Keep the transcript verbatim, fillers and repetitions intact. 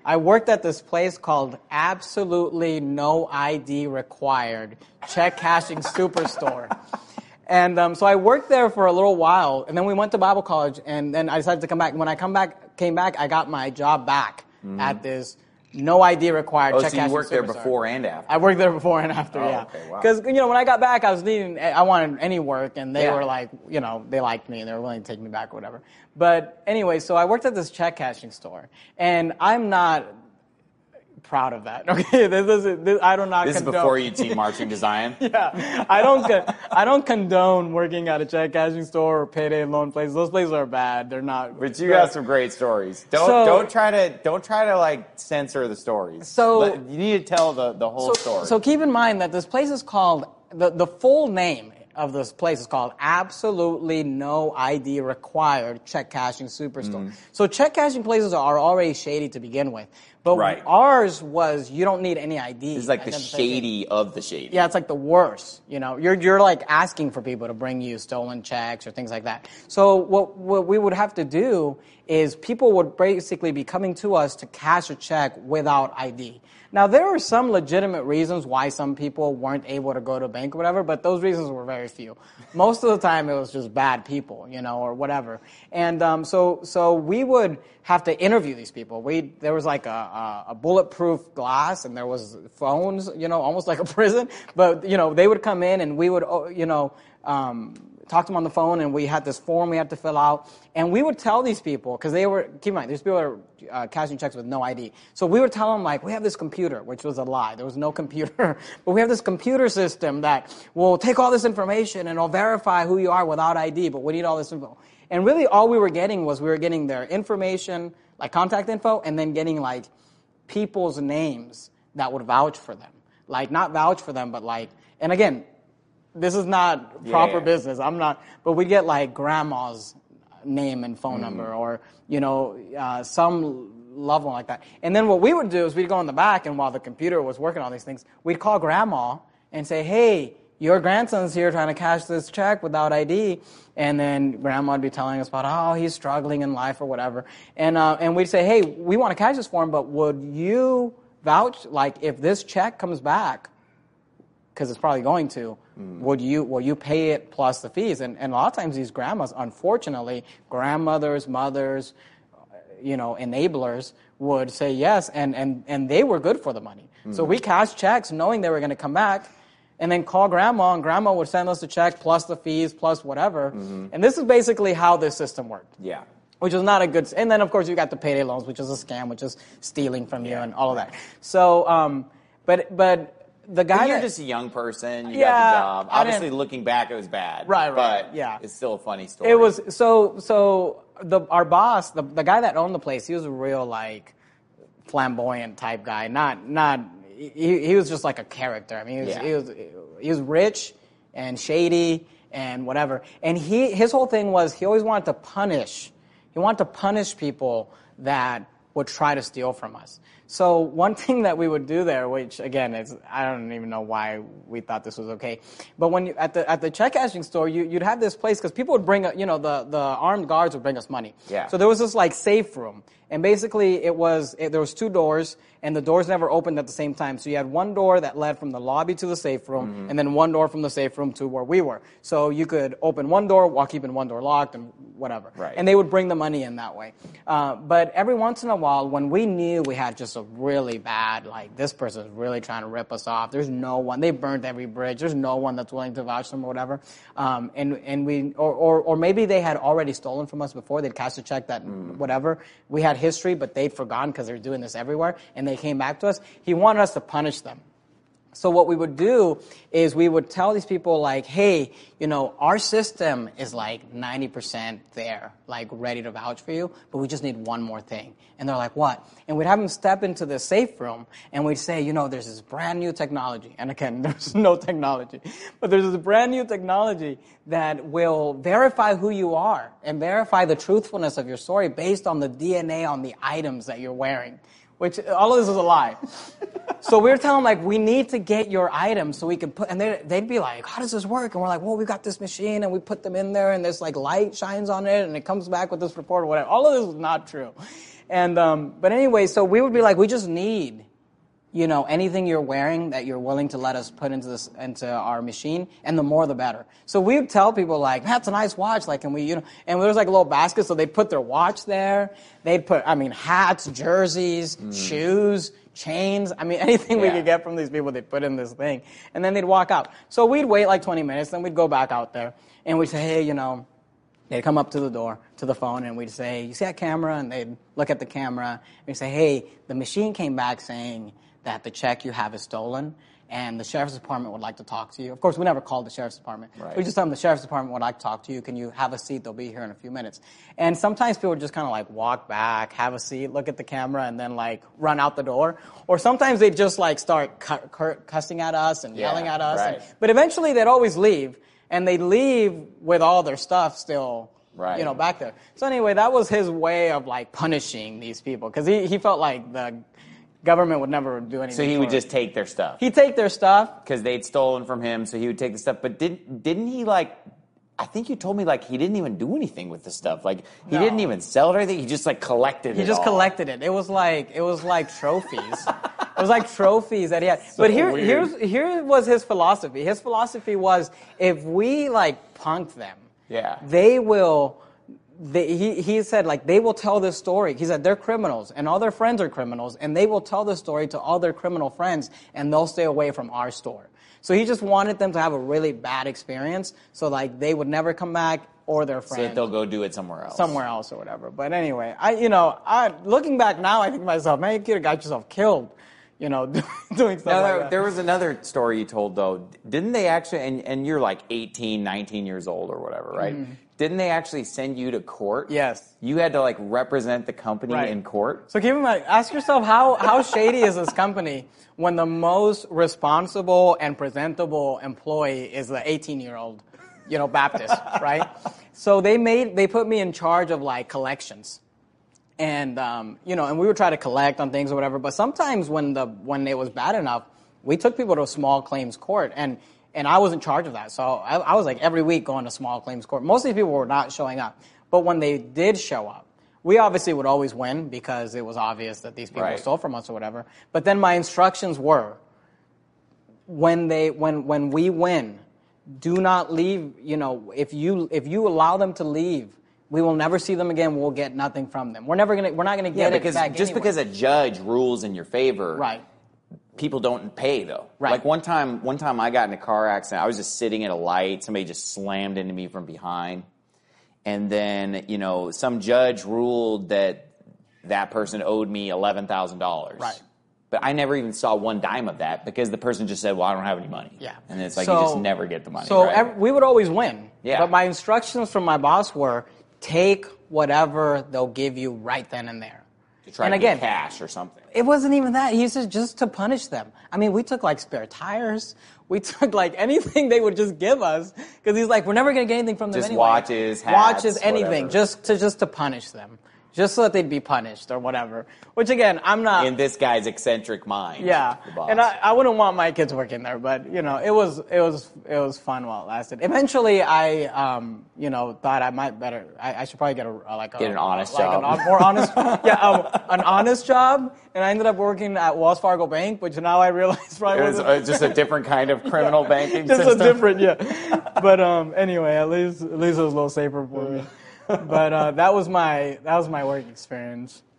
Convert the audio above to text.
I worked at this place called Absolutely No I D Required Check Cashing Superstore. And um, so I worked there for a little while, and then we went to Bible college, and then I decided to come back. When I come back, came back, I got my job back mm-hmm. at this no I D required oh, check so cashing you worked superstar. there before and after? I worked there before and after, oh, yeah. Okay, wow. Because, you know, when I got back, I was needing, I wanted any work, and they yeah. were like, you know, they liked me, and they were willing to take me back or whatever. But anyway, so I worked at this check cashing store, and I'm not proud of that. Okay, this is this, I do not. This condone. is before you team marching to Zion. Yeah, I don't. Con- I don't condone working at a check cashing store or payday loan places. Those places are bad. They're not. But you got some great stories. Don't so, don't try to don't try to like censor the stories. So Let, you need to tell the the whole so, story. So keep in mind that this place is called the the full name of this place is called Absolutely No I D Required Check Cashing Superstore. Mm. So check cashing places are already shady to begin with. But right. ours was you don't need any I D. It's like the shady of the shady. Yeah, it's like the worst. You know, you're you're like asking for people to bring you stolen checks or things like that. So what what we would have to do is people would basically be coming to us to cash a check without I D. Now, there are some legitimate reasons why some people weren't able to go to a bank or whatever, but those reasons were very few. Most of the time, it was just bad people, you know, or whatever. And um, so so we would have to interview these people. We There was like a, a, a bulletproof glass, and there was phones, you know, almost like a prison. But, you know, they would come in, and we would, you know, um, talk to them on the phone, and we had this form we had to fill out. And we would tell these people, because they were, keep in mind, these people are uh, cashing checks with no I D. So we would tell them, like, we have this computer, which was a lie. There was no computer. But we have this computer system that will take all this information and it'll verify who you are without I D, but we need all this info. And really all we were getting was we were getting their information, like contact info, and then getting, like, people's names that would vouch for them. Like, not vouch for them, but, like, and again, this is not proper yeah. business. I'm not, but we get like grandma's name and phone mm. number, or you know, uh, some loved one like that. And then what we would do is we'd go in the back, and while the computer was working on these things, we'd call grandma and say, "Hey, your grandson's here trying to cash this check without I D." And then grandma would be telling us about, oh, he's struggling in life or whatever. And uh, and we'd say, "Hey, we want to cash this for him, but would you vouch, like, if this check comes back, because it's probably going to, mm. would you will you pay it plus the fees?" And, and a lot of times these grandmas, unfortunately, grandmothers, mothers, you know, enablers would say yes, and, and, and they were good for the money. Mm. So we cashed checks knowing they were going to come back, and then call grandma, and grandma would send us the check plus the fees plus whatever. Mm-hmm. And this is basically how this system worked. Yeah. Which is not a good, and then of course you got the payday loans, which is a scam, which is stealing from you yeah. and all of that. So, um, but but. The guy but you're that, just a young person. You yeah, got the job. Obviously, didn't, looking back, it was bad. Right, right. But yeah. it's still a funny story. It was so so. The our boss, the the guy that owned the place, he was a real like flamboyant type guy. Not not. He he was just like a character. I mean, he was yeah. he was he was rich and shady and whatever. And he his whole thing was he always wanted to punish. He wanted to punish people that would try to steal from us. So one thing that we would do there, which again, is I don't even know why we thought this was okay, but when you, at the at the check cashing store, you, you'd have this place because people would bring, you know, the the armed guards would bring us money. Yeah. So there was this like safe room, and basically it was it, there was two doors, and the doors never opened at the same time. So you had one door that led from the lobby to the safe room, mm-hmm. and then one door from the safe room to where we were. So you could open one door while keeping one door locked and whatever. Right. And they would bring the money in that way. Uh, but every once in a while, when we knew we had just a really bad, like this person's really trying to rip us off, there's no one, they burned every bridge, there's no one that's willing to vouch for them or whatever. Um, and, and we, or, or, or maybe they had already stolen from us before, they'd cashed a check that mm. whatever. We had history, but they'd forgotten because they're doing this everywhere, and they came back to us. He wanted us to punish them. So what we would do is we would tell these people, like, hey, you know, our system is like ninety percent there, like ready to vouch for you, but we just need one more thing. And they're like, what? And we'd have them step into the safe room, and we'd say, you know, there's this brand new technology. And again, there's no technology. But there's this brand new technology that will verify who you are and verify the truthfulness of your story based on the D N A on the items that you're wearing. Which, all of this is a lie. So we were telling them, like, we need to get your items so we can put, and they'd, they'd be like, how does this work? And we're like, well, we got this machine, and we put them in there, and this, like, light shines on it, and it comes back with this report or whatever. All of this is not true. And um, but anyway, so we would be like, we just need, you know, anything you're wearing that you're willing to let us put into this into our machine, and the more the better. So we would tell people like, that's a nice watch, like, can we, you know, and there was like a little basket, so they'd put their watch there. They'd put, I mean, hats, jerseys, mm. shoes, chains. I mean, anything yeah. we could get from these people, they'd put in this thing, and then they'd walk out. So we'd wait like twenty minutes, then we'd go back out there, and we'd say, hey, you know. They'd come up to the door, to the phone, and we'd say, you see that camera? And they'd look at the camera, and we'd say, hey, the machine came back saying that the check you have is stolen, and the sheriff's department would like to talk to you. Of course, we never called the sheriff's department. Right. We just tell them the sheriff's department would like to talk to you. Can you have a seat? They'll be here in a few minutes. And sometimes people would just kind of like walk back, have a seat, look at the camera, and then like run out the door. Or sometimes they'd just like start cu- cu- cussing at us and yeah, yelling at us. Right. And, but eventually they'd always leave. And they leave with all their stuff still, right. you know, back there. So anyway, that was his way of like punishing these people because he, he felt like the government would never do anything. So he would it. just take their stuff. He'd take their stuff because they'd stolen from him. So he would take the stuff. But didn't didn't he like? I think you told me like he didn't even do anything with the stuff. Like he No. didn't even sell it or anything. He just like collected He it. just all. collected it. It was like it was like trophies. It was like trophies that he had. So but here, weird. here's here was his philosophy. His philosophy was if we like punk them, Yeah. they will. They, he he said like they will tell this story. He said they're criminals and all their friends are criminals, and they will tell this story to all their criminal friends, and they'll stay away from our store. So he just wanted them to have a really bad experience, so like they would never come back or their friends. So that they'll go do it somewhere else. Somewhere else or whatever. But anyway, I you know, I looking back now, I think to myself, man, you could have got yourself killed, you know, doing stuff Now, like there, that. there was another story you told, though. Didn't they actually, and, and you're like eighteen, nineteen years old or whatever, right? Mm. Didn't they actually send you to court? Yes. You had to, like, represent the company Right. in court? So keep in mind, ask yourself, how, how shady is this company when the most responsible and presentable employee is the eighteen-year-old, you know, Baptist, right? So they made, they put me in charge of, like, collections. And, um, you know, and we would try to collect on things or whatever, but sometimes when the, when it was bad enough, we took people to a small claims court, and, and I was in charge of that. So I, I was like every week going to small claims court. Most of these people were not showing up. But when they did show up, we obviously would always win because it was obvious that these people Right. stole from us or whatever. But then my instructions were, when they, when, when we win, do not leave, you know, if you, if you allow them to leave, we will never see them again. We'll get nothing from them. We're never gonna. We're not gonna get Yeah, because it back just anyway. because a judge rules in your favor, Right. people don't pay though. Right. Like one time, one time I got in a car accident. I was just sitting at a light. Somebody just slammed into me from behind, and then you know some judge ruled that that person owed me eleven thousand dollars. Right. But I never even saw one dime of that because the person just said, "Well, I don't have any money." Yeah. And it's like So- you just never get the money. So right? ev- we would always win. Yeah. But my instructions from my boss were take whatever they'll give you right then and there. to try and to again, get cash or something. It wasn't even that. He said just to punish them. I mean, we took like spare tires. We took like anything they would just give us because he's like, we're never going to get anything from them Just anyway. watches, hats, watches, anything, whatever. just to just to punish them, just so that they'd be punished or whatever. Which again, I'm not. In this guy's eccentric mind. Yeah, the boss. and I, I wouldn't want my kids working there, but you know, it was it was it was fun while it lasted. Eventually, I um you know thought I might better I, I should probably get a like a, Get an honest like job. an hon- more honest yeah um, an honest job, and I ended up working at Wells Fargo Bank, which now I realize probably It was wasn't uh, just a different kind of criminal banking just system. a different yeah. But um anyway, at least at least it was a little safer for me. But uh, that was my that was my work experience.